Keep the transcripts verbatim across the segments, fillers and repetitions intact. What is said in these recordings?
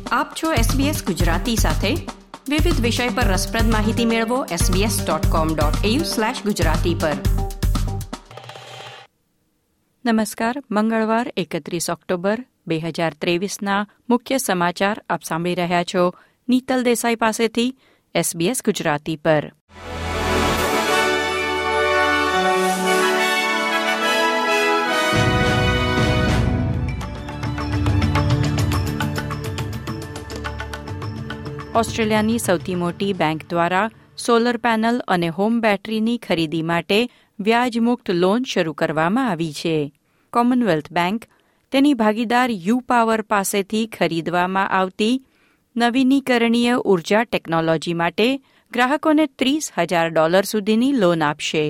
આપ છો એસબીએસ ગુજરાતી સાથે. વિવિધ વિષય પર રસપ્રદ માહિતી મેળવો SBS dot com dot AU slash Gujarati પર. નમસ્કાર. મંગળવાર એકત્રીસ ઓક્ટોબર બે હજાર ત્રેવીસના મુખ્ય સમાચાર આપ સાંભળી રહ્યા છો નીતલ દેસાઈ પાસેથી એસબીએસ ગુજરાતી પર. ઓસ્ટ્રેલિયાની સૌથી મોટી બેંક દ્વારા સોલર પેનલ અને હોમ બેટરીની ખરીદી માટે વ્યાજમુક્ત લોન શરૂ કરવામાં આવી છે. કોમનવેલ્થ બેંક તેની ભાગીદાર યુ પાવર પાસેથી ખરીદવામાં આવતી નવીનીકરણીય ઉર્જા ટેકનોલોજી માટે ગ્રાહકોને ત્રીસ હજાર ડોલર સુધીની લોન આપશે.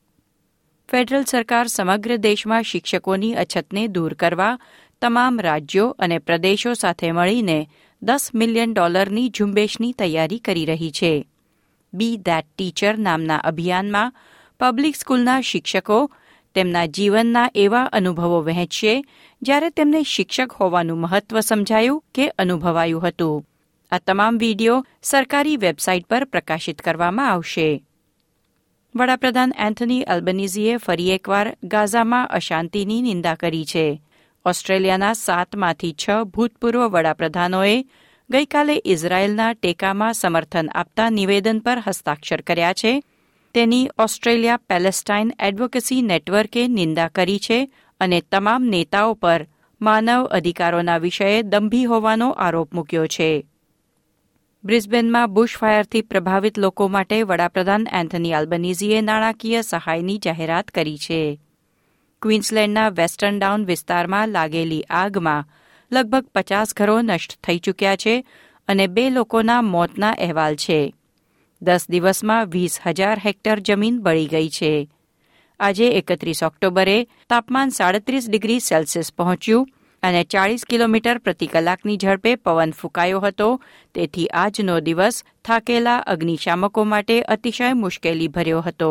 ફેડરલ સરકાર સમગ્ર દેશમાં શિક્ષકોની અછતને દૂર કરવા તમામ રાજ્યો અને પ્રદેશો સાથે મળીને દસ મિલિયન ડોલરની ઝુંબેશની તૈયારી કરી રહી છે. બી ધેટ ટીચર નામના અભિયાનમાં પબ્લિક સ્કૂલના શિક્ષકો તેમના જીવનના એવા અનુભવો વહેંચશે જ્યારે તેમને શિક્ષક હોવાનું મહત્વ સમજાયું કે અનુભવાયું હતું. આ તમામ વિડીયો સરકારી વેબસાઇટ પર પ્રકાશિત કરવામાં આવશે. વડાપ્રધાન એન્થની એલ્બનીઝીએ ફરી એકવાર ગાઝામાં અશાંતિની નિંદા કરી છે. ઓસ્ટ્રેલિયાના સાતમાંથી છ ભૂતપૂર્વ વડાપ્રધાનોએ ગઈકાલે ઇઝરાયેલના ટેકામાં સમર્થન આપતા નિવેદન પર હસ્તાક્ષર કર્યા છે. તેની ઓસ્ટ્રેલિયા પેલેસ્ટાઇન એડવોકેસી નેટવર્કે નિંદા કરી છે અને તમામ નેતાઓ પર માનવ અધિકારોના વિષયે દંભી હોવાનો આરોપ મૂક્યો છે. બ્રિસ્બેનમાં બુશફાયરથી પ્રભાવિત લોકો માટે વડાપ્રધાન એન્થની એલ્બનીઝીએ નાણાકીય સહાયની જાહેરાત કરી છે. ક્વીન્સલેન્ડના વેસ્ટર્ન ડાઉન વિસ્તારમાં લાગેલી આગમાં લગભગ પચાસ ઘરો નષ્ટ થઈ ચૂક્યા છે અને બે લોકોના મોતના અહેવાલ છે. દસ દિવસમાં વીસ હજાર હેક્ટર જમીન બળી ગઈ છે. આજે એકત્રીસ ઓક્ટોબરે તાપમાન સાડત્રીસ ડિગ્રી સેલ્સિયસ પહોંચ્યું અને ચાળીસ કિલોમીટર પ્રતિ કલાકની ઝડપે પવન ફૂંકાયો હતો. તેથી આજનો દિવસ થાકેલા અગ્નિશામકો માટે અતિશય મુશ્કેલી ભર્યો હતો.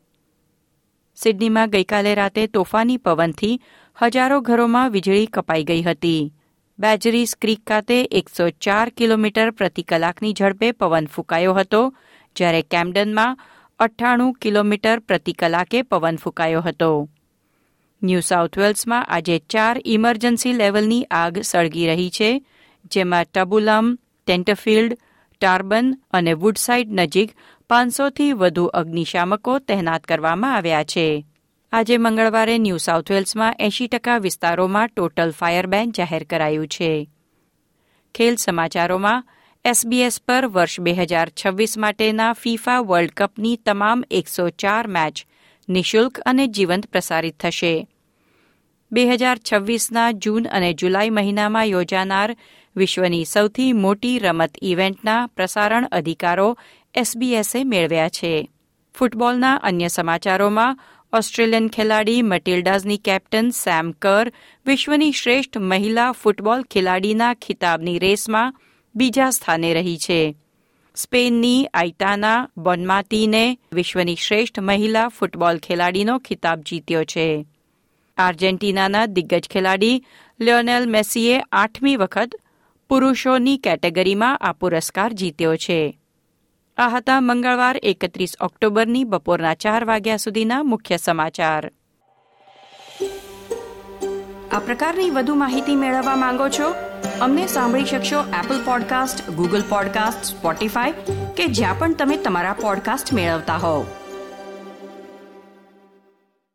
સિડનીમાં ગઈકાલે રાતે તોફાની પવનથી હજારો ઘરોમાં વીજળી કપાઈ ગઈ હતી. બેજરીસ ક્રીક ખાતે એકસો ચાર કિલોમીટર પ્રતિ કલાકની ઝડપે પવન ફૂંકાયો હતો, જ્યારે કેમ્ડનમાં અઠ્ઠાણું કિલોમીટર પ્રતિ કલાકે પવન ફૂંકાયો હતો. ન્યૂ સાઉથ વેલ્સમાં આજે ચાર ઇમરજન્સી લેવલની આગ સળગી રહી છે, જેમાં ટબુલમ, ટેન્ટફિલ્ડ, ટાર્બન અને વુડસાઇડ નજીક પાંચસોથી વધુ અગ્નિશામકો તહેનાત કરવામાં આવ્યા છે. આજે મંગળવારે ન્યૂ સાઉથ વેલ્સમાં એંશી ટકા વિસ્તારોમાં ટોટલ ફાયર બેન જાહેર કરાયું છે. ખેલ સમાચારોમાં એસબીએસ પર વર્ષ બે હજાર છવ્વીસ માટેના ફીફા વર્લ્ડ કપની તમામ એકસો ચાર મેચ નિઃશુલ્ક અને જીવંત પ્રસારિત થશે. બે હજાર છવ્વીસના જૂન અને જુલાઈ મહિનામાં યોજાનાર વિશ્વની સૌથી મોટી રમત ઇવેન્ટના પ્રસારણ અધિકારો એસબીએસે મેળવ્યા છે. ફૂટબોલના અન્ય સમાચારોમાં ઓસ્ટ્રેલિયન ખેલાડી મટિલ્ડાઝની કેપ્ટન સેમ કર વિશ્વની શ્રેષ્ઠ મહિલા ફૂટબોલ ખેલાડીના ખિતાબની રેસમાં બીજા સ્થાને રહી છે. સ્પેનની આઇતાના બોનમાતીને વિશ્વની શ્રેષ્ઠ મહિલા ફૂટબોલ ખેલાડીનો ખિતાબ જીત્યો છે. આર્જેન્ટિનાના દિગ્ગજ ખેલાડી લિયોનેલ મેસીએ આઠમી વખત પુરુષોની કેટેગરીમાં આ પુરસ્કાર જીત્યો છે. આ હતા મંગળવાર એકત્રીસ ઓક્ટોબરની બપોરના ચાર વાગ્યા સુધીના મુખ્ય સમાચાર. આ પ્રકારની વધુ માહિતી મેળવવા માંગો છો? અમને સાંભળી શકશો Apple podcast, Google podcast, Spotify કે જ્યાં પણ તમે તમારા પોડકાસ્ટ મેળવતા હોવ.